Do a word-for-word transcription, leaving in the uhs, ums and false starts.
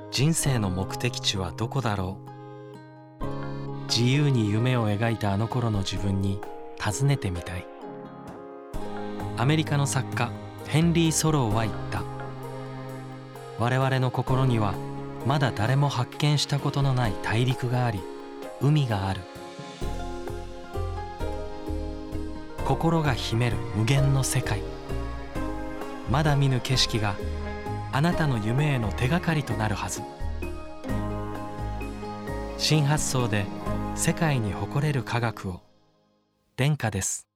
人生の目的地はどこだろう。自由に夢を描いたあの頃の自分に尋ねてみたい。アメリカの作家ヘンリー・ソローは言った。我々の心にはまだ誰も発見したことのない大陸があり、海がある。心が秘める無限の世界。まだ見ぬ景色があなたの夢への手がかりとなるはず。新発想で世界に誇れる科学を。殿下です。